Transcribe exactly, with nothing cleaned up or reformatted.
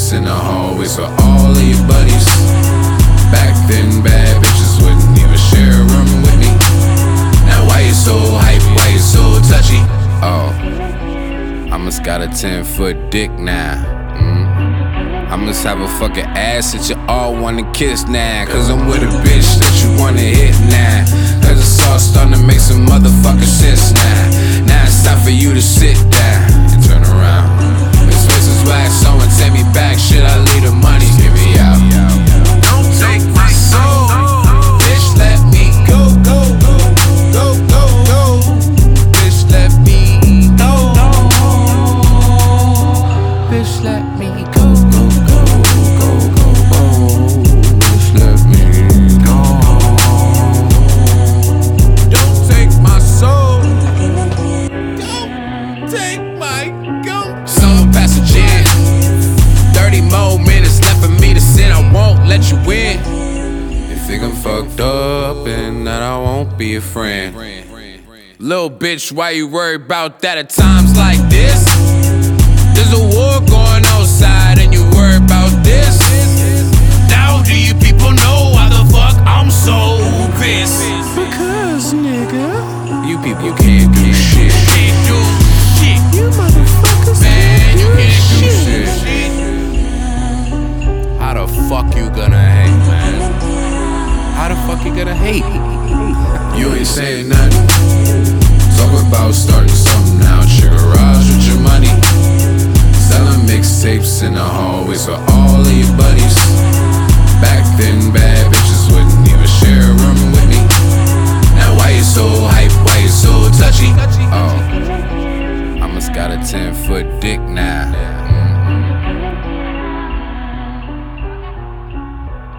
mixtapes in the hallways with all of your buddies. Back then, bad bitches wouldn't even share a room with me. Now why you so hype, why you so touchy? Oh, I must got a ten foot dick now. mm. I must have a fucking ass that you all wanna kiss now. Cause I'm with a bitch that you wanna hit now. Cause it's all starting to make some motherfucking sense now. Now it's time for you to sit down and turn around. This face is wax, someone take me back. Should I leave the money? Give me out. Don't take my soul, bitch, let me go, go, go, go, go, go. Bitch, let me go. Bitch, let me go, go, go, go, go, go. Bitch, let me go. Don't take my soul. Don't take my go. Summer passenger. thirty more minutes left for me to sin. I won't let you win. You think I'm fucked up and that I won't be a friend. Little bitch, why you worry about that at times like this? There's a war going outside and you worry about this. Now do you people know why the fuck I'm so pissed? Because, nigga, You people can't do shit. Can't do shit. you motherfuckers Man, you can't can't do shit. shit. How the fuck you gonna hate, man? How the fuck you gonna hate? You ain't saying nothing. Talk about starting something now. Your garage with your money. Selling mixtapes in the hallways with all of your buddies. Back then, bad bitches wouldn't even share a room with me. Now why you so hype, why you so touchy? Oh, I must got a ten foot dick now.